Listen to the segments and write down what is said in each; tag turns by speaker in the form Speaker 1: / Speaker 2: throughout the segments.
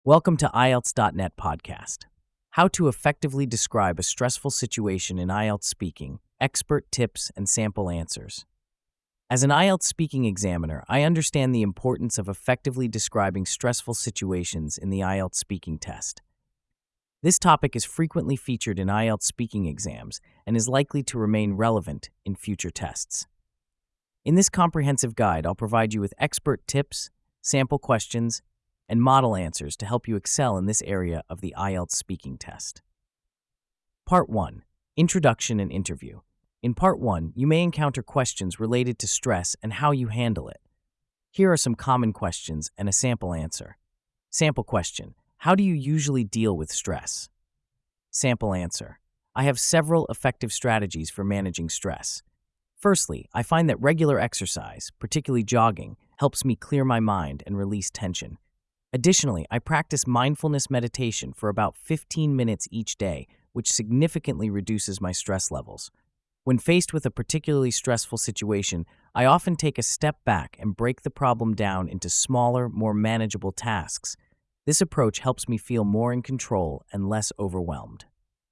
Speaker 1: Welcome to IELTS.net podcast. How to effectively describe a stressful situation in IELTS speaking, expert tips and sample answers. As an IELTS speaking examiner, I understand the importance of effectively describing stressful situations in the IELTS speaking test. This topic is frequently featured in IELTS speaking exams and is likely to remain relevant in future tests. In this comprehensive guide, I'll provide you with expert tips, sample questions, and model answers to help you excel in this area of the IELTS speaking test. Part 1. Introduction and Interview. In Part 1, you may encounter questions related to stress and how you handle it. Here are some common questions and a sample answer. Sample question: how do you usually deal with stress? Sample answer: I have several effective strategies for managing stress. Firstly, I find that regular exercise, particularly jogging, helps me clear my mind and release tension. Additionally, I practice mindfulness meditation for about 15 minutes each day, which significantly reduces my stress levels. When faced with a particularly stressful situation, I often take a step back and break the problem down into smaller, more manageable tasks. This approach helps me feel more in control and less overwhelmed.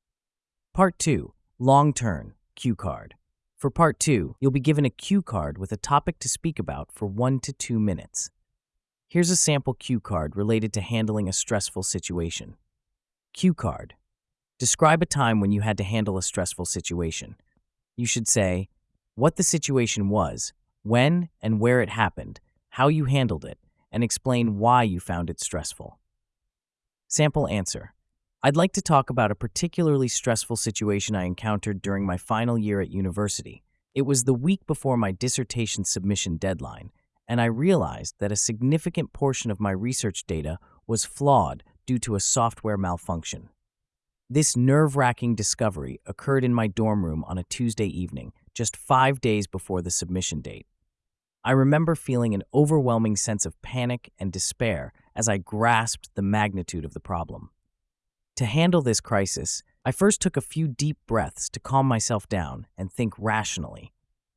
Speaker 1: Part 2. Long-term cue card. For Part 2, you'll be given a cue card with a topic to speak about for 1 to 2 minutes. Here's a sample cue card related to handling a stressful situation. Cue card: describe a time when you had to handle a stressful situation. You should say what the situation was, when and where it happened, how you handled it, and explain why you found it stressful. Sample answer: I'd like to talk about a particularly stressful situation I encountered during my final year at university. It was the week before my dissertation submission deadline, and I realized that a significant portion of my research data was flawed due to a software malfunction. This nerve-wracking discovery occurred in my dorm room on a Tuesday evening, just 5 days before the submission date. I remember feeling an overwhelming sense of panic and despair as I grasped the magnitude of the problem. To handle this crisis, I first took a few deep breaths to calm myself down and think rationally.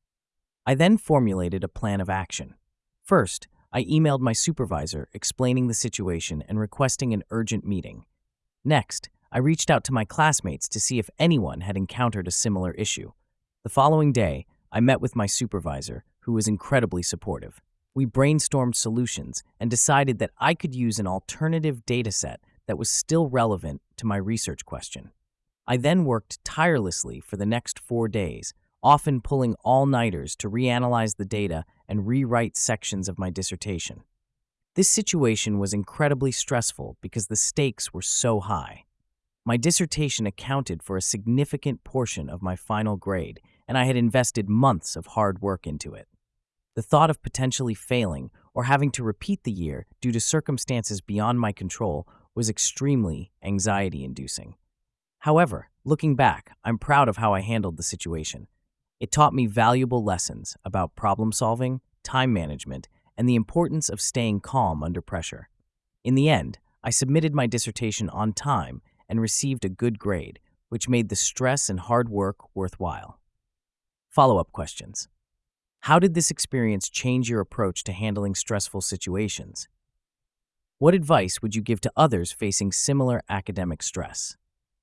Speaker 1: I then formulated a plan of action. First, I emailed my supervisor explaining the situation and requesting an urgent meeting. Next, I reached out to my classmates to see if anyone had encountered a similar issue. The following day, I met with my supervisor, who was incredibly supportive. We brainstormed solutions and decided that I could use an alternative dataset that was still relevant to my research question. I then worked tirelessly for the next 4 days, often pulling all-nighters to reanalyze the data and rewrite sections of my dissertation. This situation was incredibly stressful because the stakes were so high. My dissertation accounted for a significant portion of my final grade, and I had invested months of hard work into it. The thought of potentially failing or having to repeat the year due to circumstances beyond my control was extremely anxiety-inducing. However, looking back, I'm proud of how I handled the situation. It taught me valuable lessons about problem-solving, time management, and the importance of staying calm under pressure. In the end, I submitted my dissertation on time and received a good grade, which made the stress and hard work worthwhile. Follow-up questions. How did this experience change your approach to handling stressful situations? What advice would you give to others facing similar academic stress?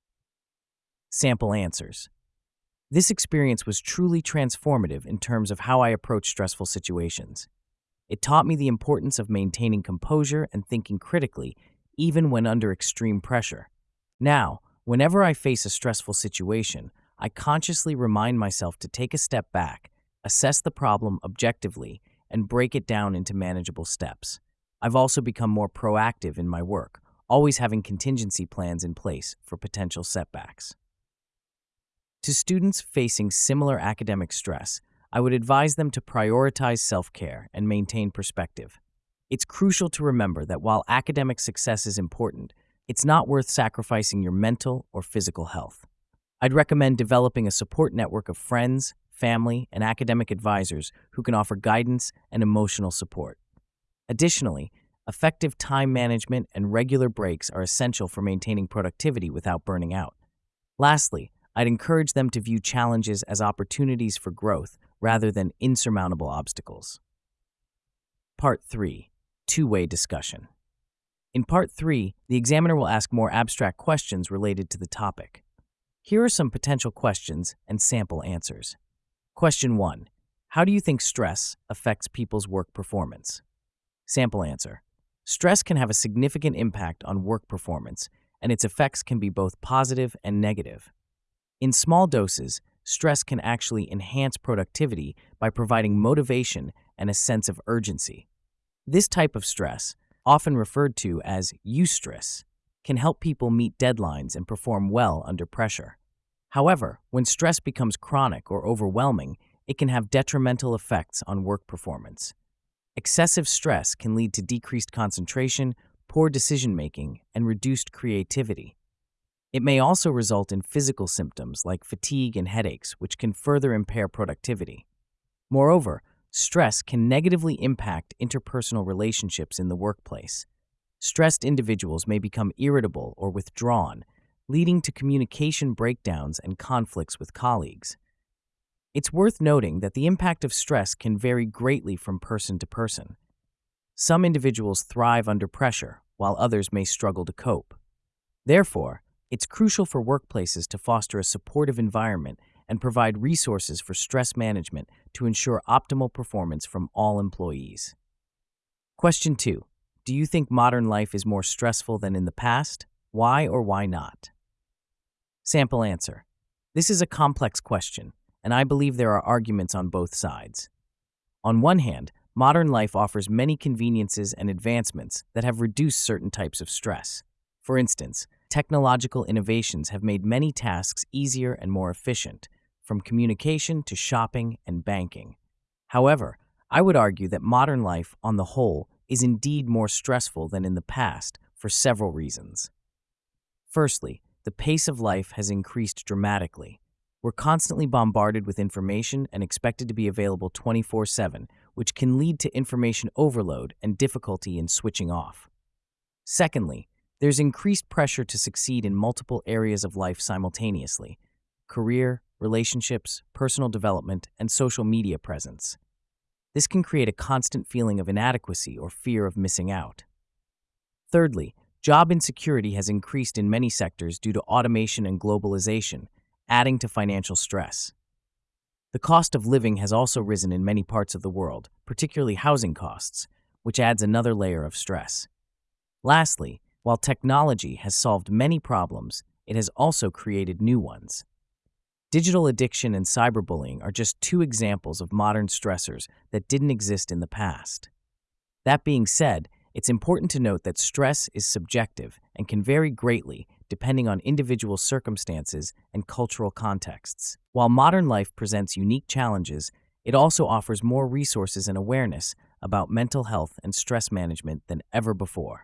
Speaker 1: Sample answers. This experience was truly transformative in terms of how I approach stressful situations. It taught me the importance of maintaining composure and thinking critically, even when under extreme pressure. Now, whenever I face a stressful situation, I consciously remind myself to take a step back, assess the problem objectively, and break it down into manageable steps. I've also become more proactive in my work, always having contingency plans in place for potential setbacks. To students facing similar academic stress, I would advise them to prioritize self-care and maintain perspective. It's crucial to remember that while academic success is important, it's not worth sacrificing your mental or physical health. I'd recommend developing a support network of friends, family, and academic advisors who can offer guidance and emotional support. Additionally, effective time management and regular breaks are essential for maintaining productivity without burning out. Lastly, I'd encourage them to view challenges as opportunities for growth rather than insurmountable obstacles. Part 3. Two-way discussion. In Part 3, the examiner will ask more abstract questions related to the topic. Here are some potential questions and sample answers. Question 1. How do you think stress affects people's work performance? Sample answer. Stress can have a significant impact on work performance, and its effects can be both positive and negative. In small doses, stress can actually enhance productivity by providing motivation and a sense of urgency. This type of stress, often referred to as eustress, can help people meet deadlines and perform well under pressure. However, when stress becomes chronic or overwhelming, it can have detrimental effects on work performance. Excessive stress can lead to decreased concentration, poor decision-making, and reduced creativity. It may also result in physical symptoms like fatigue and headaches, which can further impair productivity. Moreover, stress can negatively impact interpersonal relationships in the workplace. Stressed individuals may become irritable or withdrawn, leading to communication breakdowns and conflicts with colleagues. It's worth noting that the impact of stress can vary greatly from person to person. Some individuals thrive under pressure, while others may struggle to cope. Therefore, it's crucial for workplaces to foster a supportive environment and provide resources for stress management to ensure optimal performance from all employees. Question 2. Do you think modern life is more stressful than in the past? Why or why not? Sample answer. This is a complex question, and I believe there are arguments on both sides. On one hand, modern life offers many conveniences and advancements that have reduced certain types of stress. For instance, technological innovations have made many tasks easier and more efficient, from communication to shopping and banking. However, I would argue that modern life, on the whole, is indeed more stressful than in the past for several reasons. Firstly, the pace of life has increased dramatically. We're constantly bombarded with information and expected to be available 24/7, which can lead to information overload and difficulty in switching off. Secondly, there's increased pressure to succeed in multiple areas of life simultaneously: career, relationships, personal development, and social media presence. This can create a constant feeling of inadequacy or fear of missing out. Thirdly, job insecurity has increased in many sectors due to automation and globalization, adding to financial stress. The cost of living has also risen in many parts of the world, particularly housing costs, which adds another layer of stress. Lastly, while technology has solved many problems, it has also created new ones. Digital addiction and cyberbullying are just two examples of modern stressors that didn't exist in the past. That being said, it's important to note that stress is subjective and can vary greatly depending on individual circumstances and cultural contexts. While modern life presents unique challenges, it also offers more resources and awareness about mental health and stress management than ever before.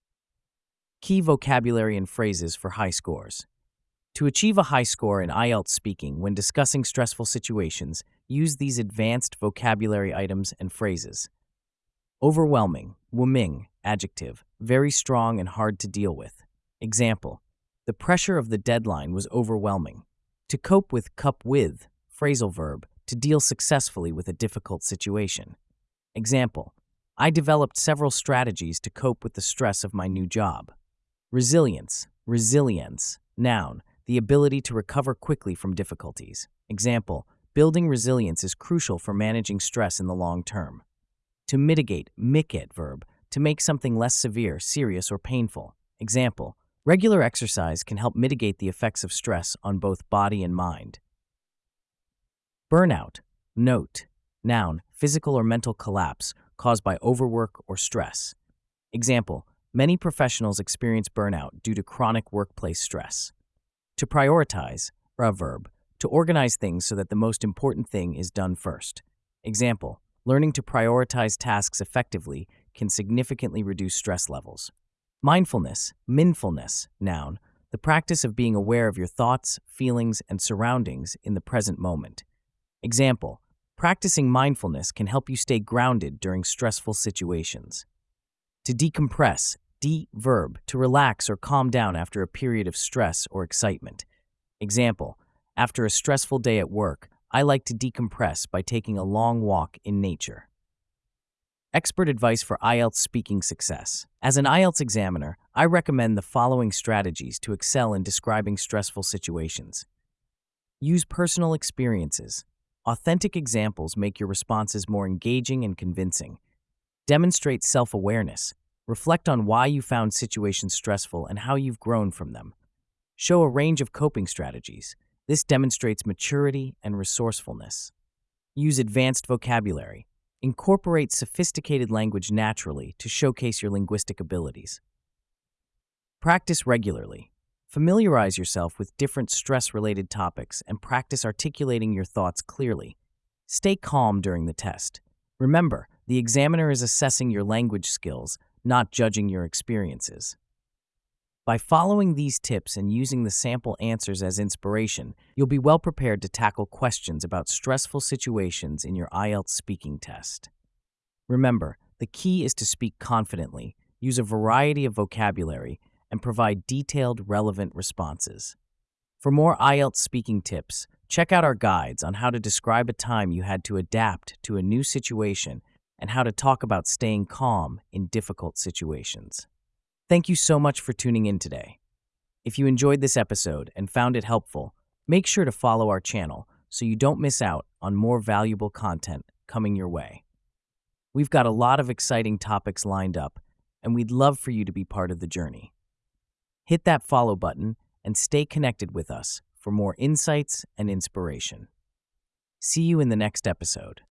Speaker 1: Key vocabulary and phrases for high scores. To achieve a high score in IELTS speaking when discussing stressful situations, use these advanced vocabulary items and phrases. Overwhelming, wuming, adjective, very strong and hard to deal with. Example, the pressure of the deadline was overwhelming. To cope with, phrasal verb, to deal successfully with a difficult situation. Example, I developed several strategies to cope with the stress of my new job. Resilience, noun, the ability to recover quickly from difficulties. Example, building resilience is crucial for managing stress in the long term. To mitigate, verb, to make something less severe, serious, or painful. Example, regular exercise can help mitigate the effects of stress on both body and mind. Burnout, note, noun, physical or mental collapse caused by overwork or stress. Example, many professionals experience burnout due to chronic workplace stress. To prioritize, verb, to organize things so that the most important thing is done first. Example, learning to prioritize tasks effectively can significantly reduce stress levels. Mindfulness, noun, the practice of being aware of your thoughts, feelings, and surroundings in the present moment. Example, practicing mindfulness can help you stay grounded during stressful situations. To decompress, verb, to relax or calm down after a period of stress or excitement. Example, after a stressful day at work, I like to decompress by taking a long walk in nature. Expert advice for IELTS speaking success. As an IELTS examiner, I recommend the following strategies to excel in describing stressful situations. Use personal experiences. Authentic examples make your responses more engaging and convincing. Demonstrate self-awareness. Reflect on why you found situations stressful and how you've grown from them. Show a range of coping strategies. This demonstrates maturity and resourcefulness. Use advanced vocabulary. Incorporate sophisticated language naturally to showcase your linguistic abilities. Practice regularly. Familiarize yourself with different stress-related topics and practice articulating your thoughts clearly. Stay calm during the test. Remember, the examiner is assessing your language skills, not judging your experiences. By following these tips and using the sample answers as inspiration, you'll be well prepared to tackle questions about stressful situations in your IELTS speaking test. Remember, the key is to speak confidently, use a variety of vocabulary, and provide detailed, relevant responses. For more IELTS speaking tips, check out our guides on how to describe a time you had to adapt to a new situation and how to talk about staying calm in difficult situations. Thank you so much for tuning in today. If you enjoyed this episode and found it helpful, make sure to follow our channel so you don't miss out on more valuable content coming your way. We've got a lot of exciting topics lined up, and we'd love for you to be part of the journey. Hit that follow button and stay connected with us for more insights and inspiration. See you in the next episode.